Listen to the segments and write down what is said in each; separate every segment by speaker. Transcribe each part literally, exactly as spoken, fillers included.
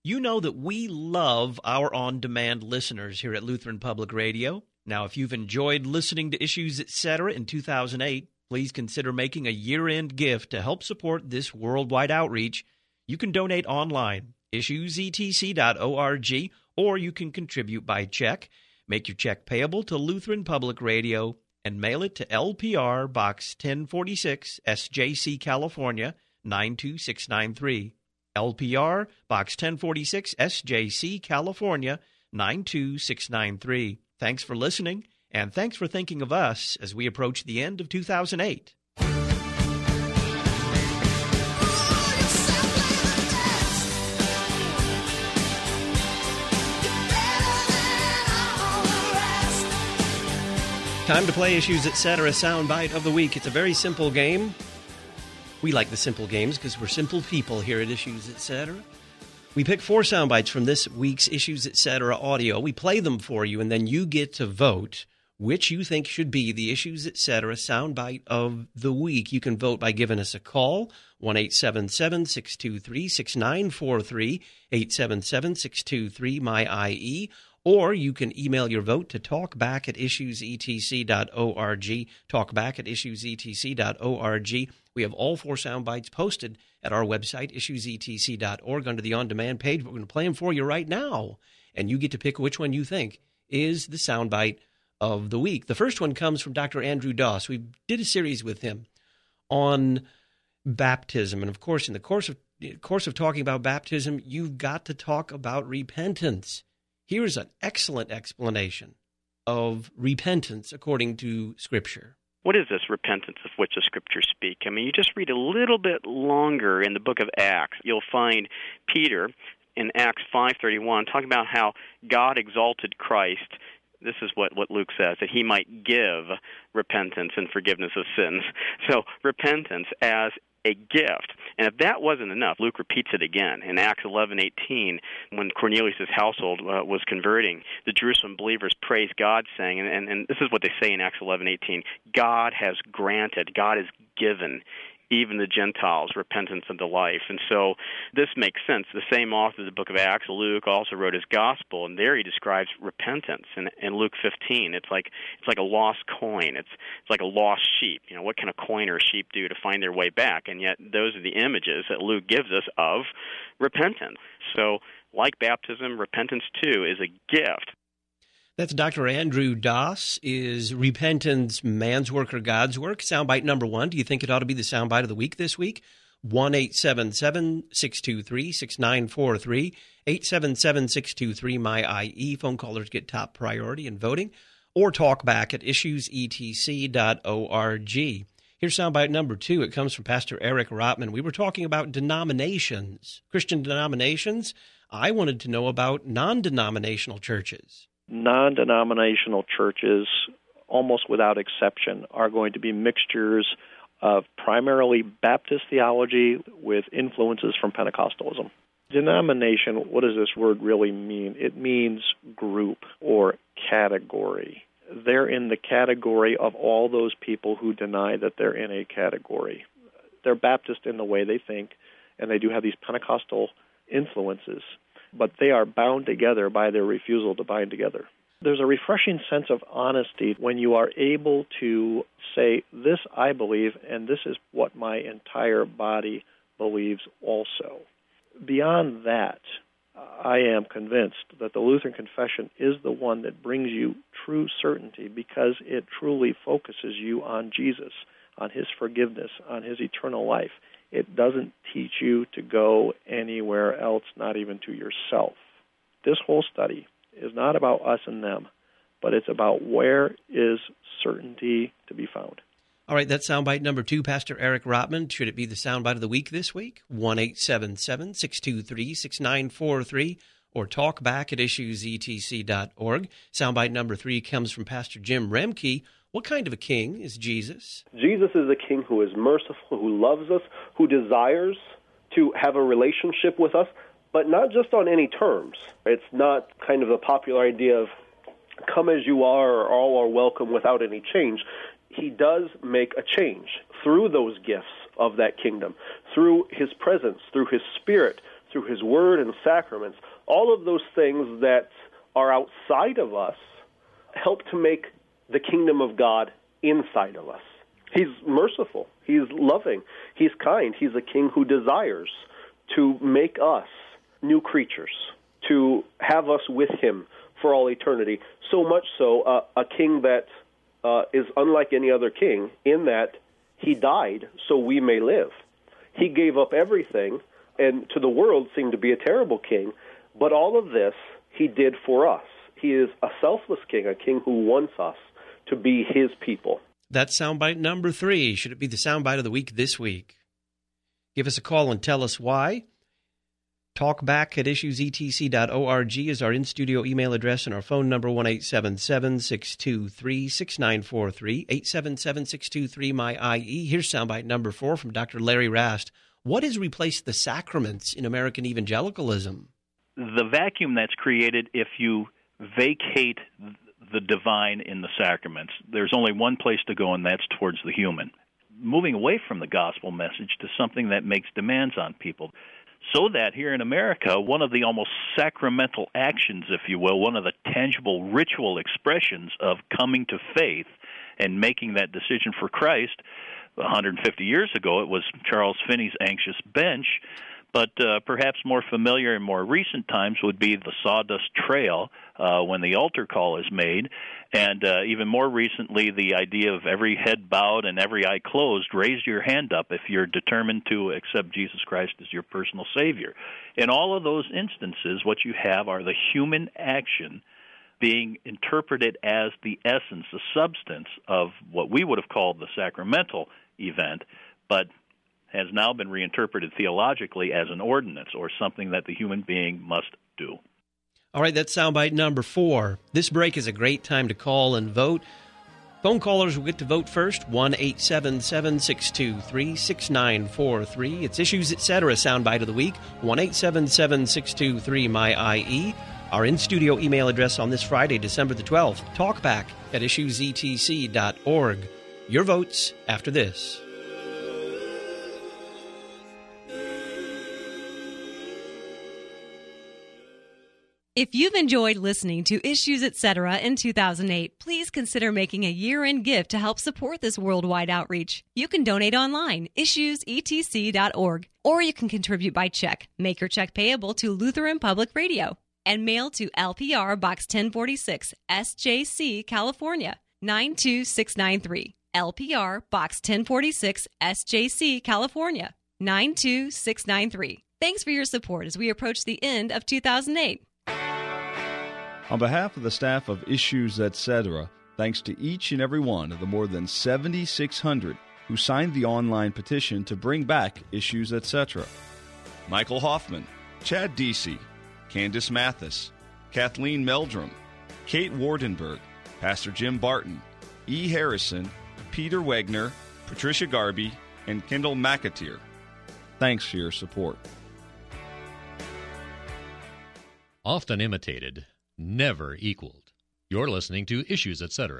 Speaker 1: You know that we love our on-demand listeners here at Lutheran Public Radio. Now, if you've enjoyed listening to Issues, et cetera in two thousand eight, please consider making a year-end gift to help support this worldwide outreach. You can donate online, issues e t c dot org, or you can contribute by check. Make your check payable to Lutheran Public Radio and mail it to L P R Box ten forty-six, S J C, California, nine two six nine three. L P R Box ten forty-six, S J C, California, nine two six nine three. Thanks for listening, and thanks for thinking of us as we approach the end of two thousand eight. Time to play Issues, et cetera. Soundbite of the week. It's a very simple game. We like the simple games because we're simple people here at Issues, et cetera. We pick four sound bites from this week's Issues, et cetera audio. We play them for you, and then you get to vote which you think should be the Issues, et cetera sound bite of the week. You can vote by giving us a call, one eight seven seven, six two three, six nine four three, eight seven seven, six two three, M Y I E, or you can email your vote to talkback at issues e t c dot org, talkback at issues e t c dot org. We have all four sound bites posted at our website, issues e t c dot org, under the on-demand page. We're going to play them for you right now, and you get to pick which one you think is the sound bite of the week. The first one comes from Doctor Andrew Doss. We did a series with him on baptism, and of course, in the course of course of talking about baptism, you've got to talk about repentance. Here's an excellent explanation of repentance according to Scripture.
Speaker 2: What is this repentance of which the Scriptures speak? I mean, you just read a little bit longer in the book of Acts. You'll find Peter in Acts five thirty-one talking about how God exalted Christ. This is what, what Luke says, that he might give repentance and forgiveness of sins. So repentance as a gift. And if that wasn't enough, Luke repeats it again in Acts eleven eighteen, when Cornelius' household uh, was converting. The Jerusalem believers praised God, saying, and, and, and this is what they say in Acts eleven eighteen, God has granted, God has given even the Gentiles repentance unto life. And so this makes sense. The same author of the book of Acts, Luke, also wrote his gospel, and there he describes repentance. In, in Luke fifteen, it's like it's like a lost coin. It's it's like a lost sheep. You know, what can a coin or a sheep do to find their way back? And yet those are the images that Luke gives us of repentance. So like baptism, repentance too is a gift.
Speaker 1: That's Doctor Andrew Doss. Is repentance man's work or God's work? Soundbite number one. Do you think it ought to be the soundbite of the week this week? one eight seven seven, six two three, six nine four three, eight seven seven, six two three, M Y I E. Phone callers get top priority in voting. Or talk back at issues e t c dot org. Here's soundbite number two. It comes from Pastor Eric Rotman. We were talking about denominations, Christian denominations. I wanted to know about non-denominational churches.
Speaker 3: Non-denominational churches, almost without exception, are going to be mixtures of primarily Baptist theology with influences from Pentecostalism. Denomination, what does this word really mean? It means group or category. They're in the category of all those people who deny that they're in a category. They're Baptist in the way they think, and they do have these Pentecostal influences, but they are bound together by their refusal to bind together. There's a refreshing sense of honesty when you are able to say, this I believe, and this is what my entire body believes also. Beyond that, I am convinced that the Lutheran Confession is the one that brings you true certainty because it truly focuses you on Jesus, on his forgiveness, on his eternal life. It doesn't teach you to go anywhere else, not even to yourself. This whole study is not about us and them, but it's about where is certainty to be found.
Speaker 1: All right, that's soundbite number two, Pastor Eric Rotman. Should it be the soundbite of the week this week? one eight seven seven, six two three, six nine four three or talk back at issues e t c dot org. Soundbite number three comes from Pastor Jim Remke. What kind of a king is Jesus?
Speaker 4: Jesus is a king who is merciful, who loves us, who desires to have a relationship with us, but not just on any terms. It's not kind of the popular idea of come as you are or all are welcome without any change. He does make a change through those gifts of that kingdom, through his presence, through his spirit, through through his word and sacraments, all of those things that are outside of us help to make the kingdom of God inside of us. He's merciful. He's loving. He's kind. He's a king who desires to make us new creatures, to have us with him for all eternity. So much so, uh, a king that uh, is unlike any other king in that he died so we may live. He gave up everything, and to the world seemed to be a terrible king, but all of this he did for us. He is a selfless king, a king who wants us to be his people.
Speaker 1: That's soundbite number three. Should it be the soundbite of the week this week? Give us a call and tell us why. Talkback at issues e t c dot org is our in-studio email address, and our phone number, one eight seven seven, six two three, six nine four three, eight seven seven, six two three, M Y I E. Here's soundbite number four from Doctor Larry Rast. What has replaced the sacraments in American evangelicalism?
Speaker 5: The vacuum that's created if you vacate the divine in the sacraments. There's only one place to go, and that's towards the human. Moving away from the gospel message to something that makes demands on people. So that here in America, one of the almost sacramental actions, if you will, one of the tangible ritual expressions of coming to faith and making that decision for Christ, one hundred fifty years ago, it was Charles Finney's Anxious Bench, but uh, perhaps more familiar in more recent times would be the Sawdust Trail uh, when the altar call is made, and uh, even more recently the idea of every head bowed and every eye closed, raise your hand up if you're determined to accept Jesus Christ as your personal Savior. In all of those instances, what you have are the human action being interpreted as the essence, the substance of what we would have called the sacramental event, but has now been reinterpreted theologically as an ordinance or something that the human being must do.
Speaker 1: All right, that's soundbite number four. This break is a great time to call and vote. Phone callers will get to vote first, one eight seven seven, six two three, six nine four three. It's Issues Etc. soundbite of the week, one eight seven seven, six two three, M Y I E. Our in-studio email address on this Friday, December the twelfth, talkback at issues e t c dot org. Your votes after this.
Speaker 6: If you've enjoyed listening to Issues Etc. in two thousand eight, please consider making a year-end gift to help support this worldwide outreach. You can donate online, issues e t c dot org, or you can contribute by check. Make your check payable to Lutheran Public Radio and mail to L P R Box ten forty-six, S J C, California, nine two six nine three. L P R Box ten forty-six, S J C, California, nine two six nine three. Thanks for your support as we approach the end of two thousand eight.
Speaker 7: On behalf of the staff of Issues Etc., thanks to each and every one of the more than seventy-six hundred who signed the online petition to bring back Issues Etc. Michael Hoffman, Chad Deasy, Candace Mathis, Kathleen Meldrum, Kate Wardenberg, Pastor Jim Barton, E. Harrison, Peter Wegner, Patricia Garby, and Kendall McAteer. Thanks for your support.
Speaker 8: Often imitated, never equaled. You're listening to Issues Etc.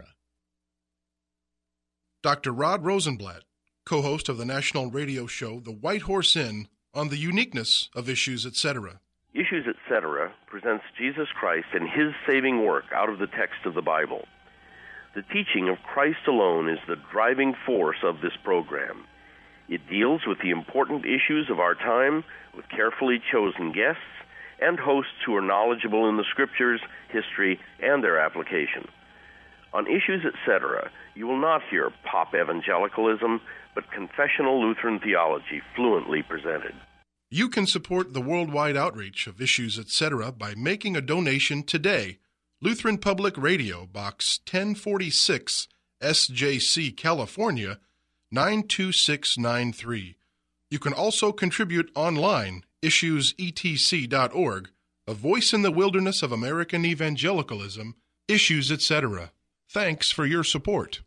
Speaker 9: Doctor Rod Rosenblatt, co-host of the national radio show The White Horse Inn, on the uniqueness of Issues Etc.
Speaker 10: Issues Etc. presents Jesus Christ and his saving work out of the text of the Bible. The teaching of Christ alone is the driving force of this program. It deals with the important issues of our time with carefully chosen guests and hosts who are knowledgeable in the Scriptures, history, and their application. On Issues Etc., you will not hear pop evangelicalism, but confessional Lutheran theology fluently presented.
Speaker 9: You can support the worldwide outreach of Issues Etc. by making a donation today. Lutheran Public Radio, Box ten forty-six, S J C, California, nine two six nine three. You can also contribute online, issues e t c dot org, a voice in the wilderness of American evangelicalism, Issues Etc. Thanks for your support.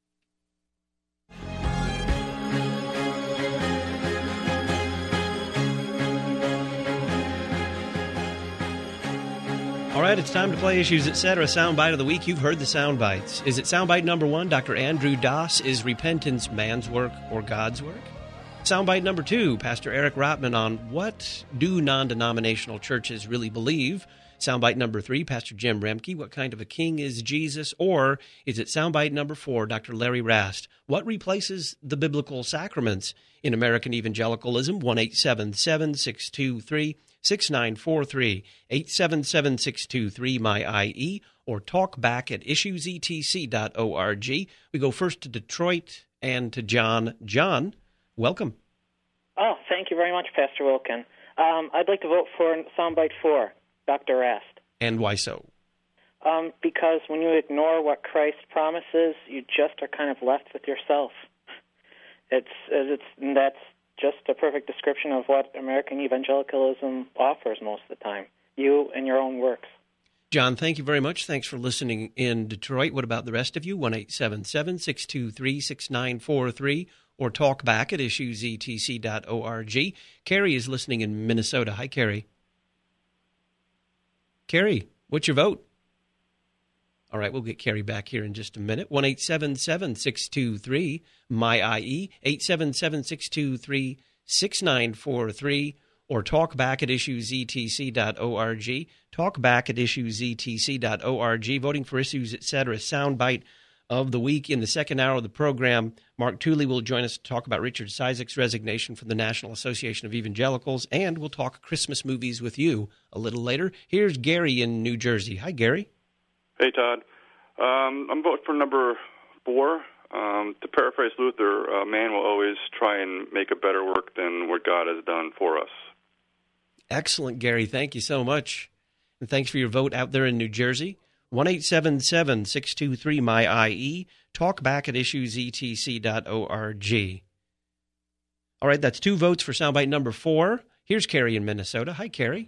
Speaker 1: All right, it's time to play Issues Etc. Soundbite of the week. You've heard the sound bites. Is it soundbite number one? Doctor Andrew Doss, is repentance man's work or God's work? Soundbite number two, Pastor Eric Rotman on what do non-denominational churches really believe? Soundbite number three, Pastor Jim Remke, what kind of a king is Jesus? Or is it soundbite number four, Doctor Larry Rast, what replaces the biblical sacraments in American evangelicalism? one eight seven seven, six two three, six nine four three, eight seven seven, six two three, M Y I E, or talk back at issues e t c dot org. We go first to Detroit and to John. John, welcome.
Speaker 11: Oh, thank you very much, Pastor Wilkin. Um, I'd like to vote for soundbite four, Doctor Rast.
Speaker 1: And why so?
Speaker 11: Um, because when you ignore what Christ promises, you just are kind of left with yourself. It's it's that's just a perfect description of what American evangelicalism offers most of the time. You and your own works.
Speaker 1: John, thank you very much. Thanks for listening in Detroit. What about the rest of you? one eight seven seven, six two three, six nine four three or talk back at issues e t c dot org. Carrie is listening in Minnesota. Hi, Carrie. Carrie, what's your vote? All right, we'll get Carrie back here in just a minute. one eight seven seven, six two three, M Y I E, eight seven seven, six two three, six nine four three, or talk back at issues e t c dot org. Talk back at issues e t c dot org. Voting for Issues, et cetera. Soundbite of the week. In the second hour of the program, Mark Tooley will join us to talk about Richard Cizik's resignation from the National Association of Evangelicals, and we'll talk Christmas movies with you a little later. Here's Gary in New Jersey. Hi, Gary.
Speaker 12: Hey, Todd. Um, I'm voting for number four. Um, to paraphrase Luther, uh, man will always try and make a better work than what God has done for us.
Speaker 1: Excellent, Gary. Thank you so much. And thanks for your vote out there in New Jersey. one eight seven seven, six two three, M Y I E. Talk back at issues e t c dot org. All right, that's two votes for soundbite number four. Here's Carrie in Minnesota. Hi, Carrie.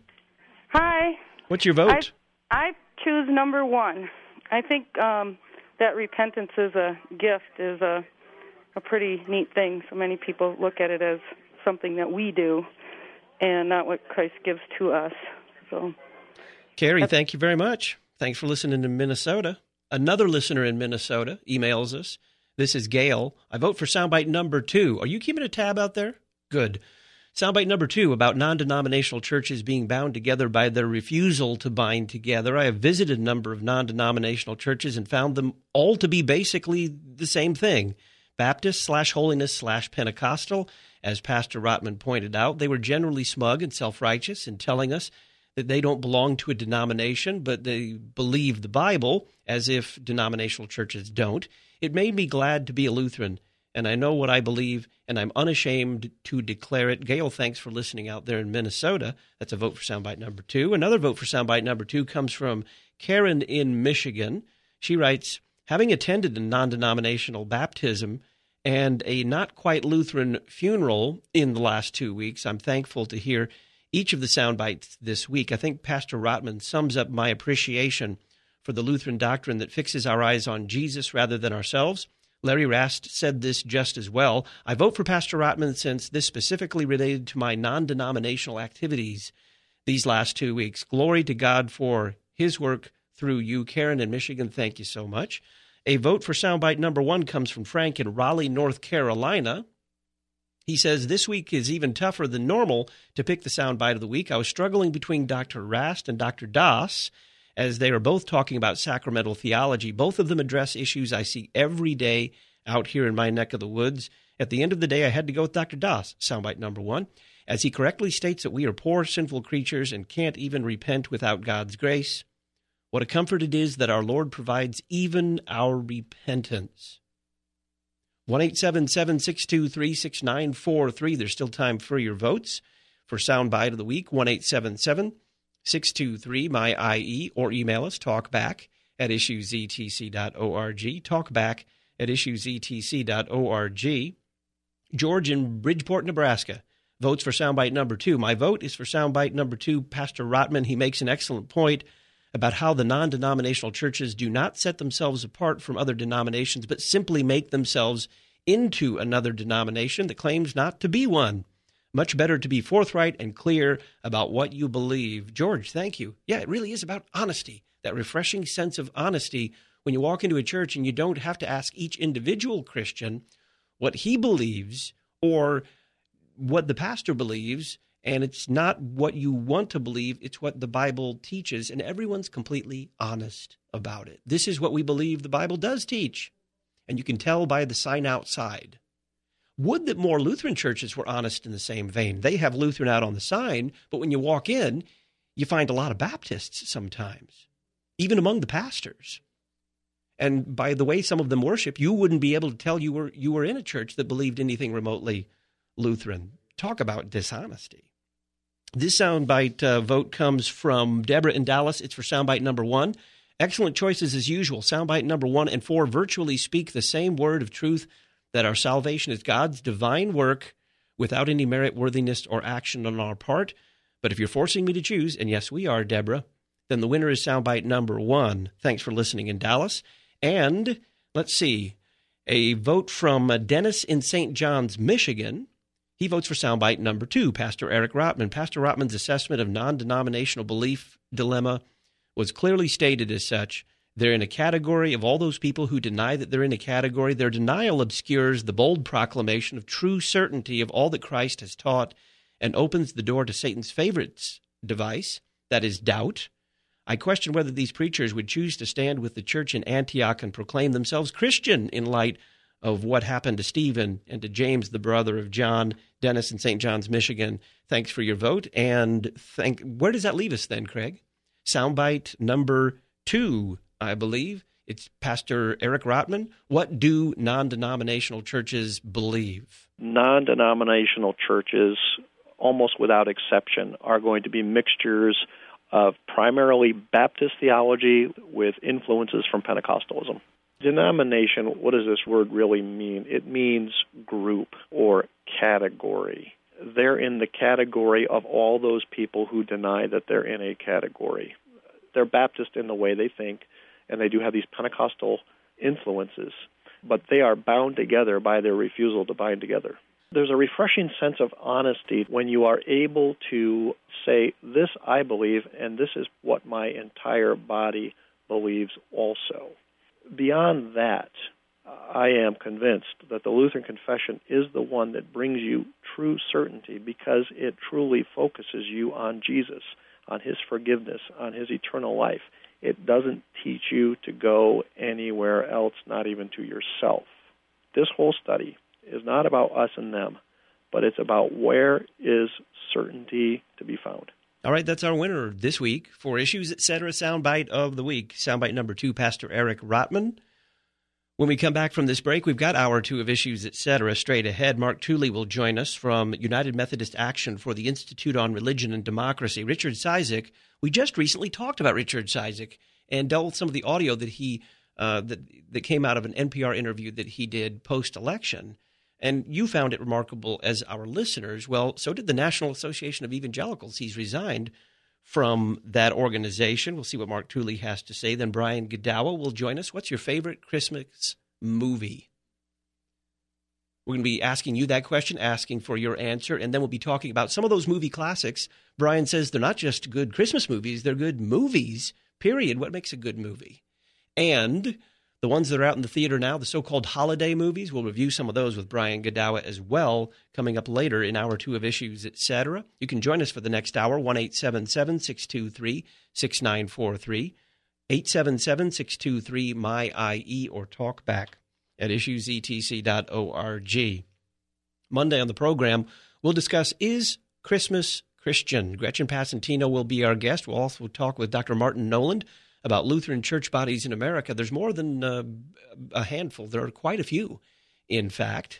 Speaker 13: Hi.
Speaker 1: What's your vote?
Speaker 13: I, I choose number one. I think um, that repentance is a gift is a, a pretty neat thing. So many people look at it as something that we do and not what Christ gives to us. So,
Speaker 1: Carrie, thank you very much. Thanks for listening to Minnesota. Another listener in Minnesota emails us. This is Gail. I vote for soundbite number two. Are you keeping a tab out there? Good. Soundbite number two about non-denominational churches being bound together by their refusal to bind together. I have visited a number of non-denominational churches and found them all to be basically the same thing. Baptist slash holiness slash Pentecostal. As Pastor Rotman pointed out, they were generally smug and self-righteous in telling us that they don't belong to a denomination, but they believe the Bible, as if denominational churches don't. It made me glad to be a Lutheran, and I know what I believe, and I'm unashamed to declare it. Gail, thanks for listening out there in Minnesota. That's a vote for soundbite number two. Another vote for soundbite number two comes from Karen in Michigan. She writes, having attended a non-denominational baptism and a not-quite-Lutheran funeral in the last two weeks, I'm thankful to hear each of the sound bites this week. I think Pastor Rotman sums up my appreciation for the Lutheran doctrine that fixes our eyes on Jesus rather than ourselves. Larry Rast said this just as well. I vote for Pastor Rotman since this specifically related to my non-denominational activities these last two weeks. Glory to God for his work through you. Karen in Michigan, thank you so much. A vote for soundbite number one comes from Frank in Raleigh, North Carolina. He says, this week is even tougher than normal to pick the soundbite of the week. I was struggling between Doctor Rast and Doctor Das, as they are both talking about sacramental theology. Both of them address issues I see every day out here in my neck of the woods. At the end of the day, I had to go with Doctor Das, soundbite number one, as he correctly states that we are poor, sinful creatures and can't even repent without God's grace. What a comfort it is that our Lord provides even our repentance. one eight seven seven, six two three, six nine four three. There's still time for your votes for Soundbite of the Week. one eight seven seven, six two three, M Y I E, or email us, talkback at issues e t c dot org. Talkback at issues e t c dot org. George in Bridgeport, Nebraska, votes for Soundbite number two. My vote is for Soundbite number two. Pastor Rotman, he makes an excellent point about how the non-denominational churches do not set themselves apart from other denominations, but simply make themselves into another denomination that claims not to be one. Much better to be forthright and clear about what you believe. George, thank you. Yeah, it really is about honesty, that refreshing sense of honesty when you walk into a church and you don't have to ask each individual Christian what he believes or what the pastor believes, and it's not what you want to believe. It's what the Bible teaches, and everyone's completely honest about it. This is what we believe the Bible does teach, and you can tell by the sign outside. Would that more Lutheran churches were honest in the same vein. They have Lutheran out on the sign, but when you walk in, you find a lot of Baptists sometimes, even among the pastors. And by the way some of them worship, you wouldn't be able to tell you were you were in a church that believed anything remotely Lutheran. Talk about dishonesty. This soundbite uh, vote comes from Deborah in Dallas. It's for soundbite number one. Excellent choices as usual. Soundbite number one and four virtually speak the same word of truth, that our salvation is God's divine work without any merit, worthiness, or action on our part. But if you're forcing me to choose, and yes, we are, Deborah, then the winner is soundbite number one. Thanks for listening in Dallas. And let's see, a vote from uh, Dennis in Saint John's, Michigan. He votes for soundbite number two, Pastor Eric Rotman. Pastor Rotman's assessment of non-denominational belief dilemma was clearly stated as such. They're in a category of all those people who deny that they're in a category. Their denial obscures the bold proclamation of true certainty of all that Christ has taught and opens the door to Satan's favorite device, that is doubt. I question whether these preachers would choose to stand with the church in Antioch and proclaim themselves Christian in light of what happened to Stephen and to James, the brother of John. Dennis in Saint John's, Michigan. Thanks for your vote. And thank. Where does that leave us then, Craig? Soundbite number two, I believe. It's Pastor Eric Rotman. What do non-denominational churches believe?
Speaker 3: Non-denominational churches, almost without exception, are going to be mixtures of primarily Baptist theology with influences from Pentecostalism. Denomination, what does this word really mean? It means group or category. They're in the category of all those people who deny that they're in a category. They're Baptist in the way they think, and they do have these Pentecostal influences, but they are bound together by their refusal to bind together. There's a refreshing sense of honesty when you are able to say, this I believe, and this is what my entire body believes also. Beyond that, I am convinced that the Lutheran Confession is the one that brings you true certainty because it truly focuses you on Jesus, on his forgiveness, on his eternal life. It doesn't teach you to go anywhere else, not even to yourself. This whole study is not about us and them, but it's about where is certainty to be found.
Speaker 1: All right, that's our winner this week for Issues, et cetera. Soundbite of the week. Soundbite number two, Pastor Eric Rotman. When we come back from this break, we've got hour two of Issues, et cetera. Straight ahead, Mark Tooley will join us from United Methodist Action for the Institute on Religion and Democracy. Richard Cizik, we just recently talked about Richard Cizik and dealt with some of the audio that he uh, that that came out of an N P R interview that he did post-election. And you found it remarkable as our listeners. Well, so did the National Association of Evangelicals. He's resigned from that organization. We'll see what Mark Tooley has to say. Then Brian Godawa will join us. What's your favorite Christmas movie? We're going to be asking you that question, asking for your answer, and then we'll be talking about some of those movie classics. Brian says they're not just good Christmas movies, they're good movies, period. What makes a good movie? And the ones that are out in the theater now, the so-called holiday movies, we'll review some of those with Brian Godawa as well, coming up later in hour two of Issues, et cetera. You can join us for the next hour, one eight seven seven, six two three, six nine four three, eight seven seven, six two three, M Y I E, or talk back at issues e t c dot org. Monday on the program, we'll discuss, is Christmas Christian? Gretchen Passantino will be our guest. We'll also talk with Doctor Martin Noland about Lutheran church bodies in America. There's more than uh, a handful. There are quite a few, in fact.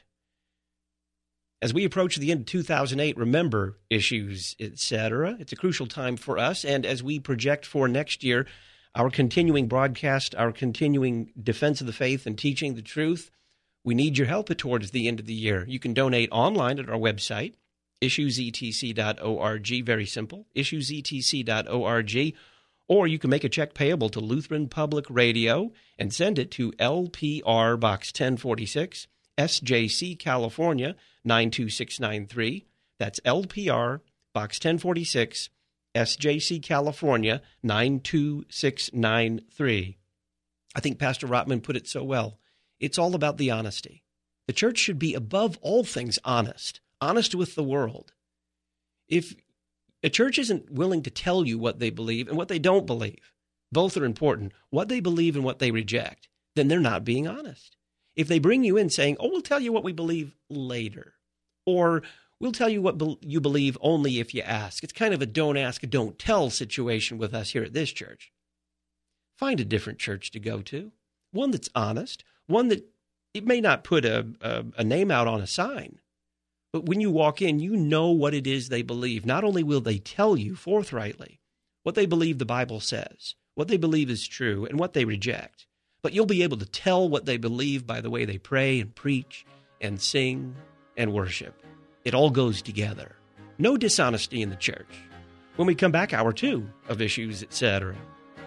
Speaker 1: As we approach the end of two thousand eight, remember Issues, et cetera. It's a crucial time for us. And as we project for next year, our continuing broadcast, our continuing defense of the faith and teaching the truth, we need your help towards the end of the year. You can donate online at our website, issues e t c dot org. Very simple, issues e t c dot org. Or you can make a check payable to Lutheran Public Radio and send it to L P R Box ten forty-six, S J C, California, nine two six nine three. That's L P R Box ten forty-six, S J C, California, nine two six nine three. I think Pastor Rotman put it so well. It's all about the honesty. The church should be above all things honest. honest with the world. If a church isn't willing to tell you what they believe and what they don't believe, both are important, what they believe and what they reject, then they're not being honest. If they bring you in saying, oh, we'll tell you what we believe later, or we'll tell you what be- you believe only if you ask. It's kind of a don't ask, don't tell situation with us here at this church. Find a different church to go to, one that's honest, one that it may not put a, a, a name out on a sign, but when you walk in, you know what it is they believe. Not only will they tell you forthrightly what they believe the Bible says, what they believe is true, and what they reject, but you'll be able to tell what they believe by the way they pray and preach and sing and worship. It all goes together. No dishonesty in the church. When we come back, hour two of Issues, et cetera.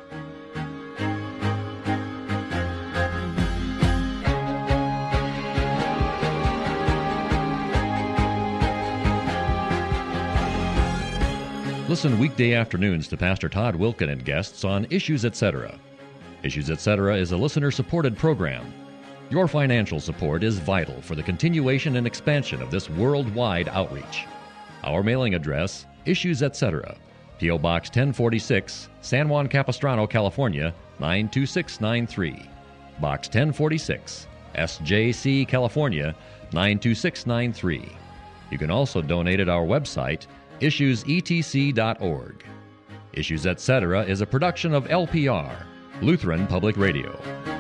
Speaker 8: Listen weekday afternoons to Pastor Todd Wilken and guests on Issues, et cetera. Issues, et cetera is a listener-supported program. Your financial support is vital for the continuation and expansion of this worldwide outreach. Our mailing address, Issues, et cetera, P O. Box ten forty-six, San Juan Capistrano, California, nine two six nine three. Box ten forty-six, S J C, California, nine two six nine three. You can also donate at our website, issues e t c dot org. Issues, et cetera is a production of L P R, Lutheran Public Radio.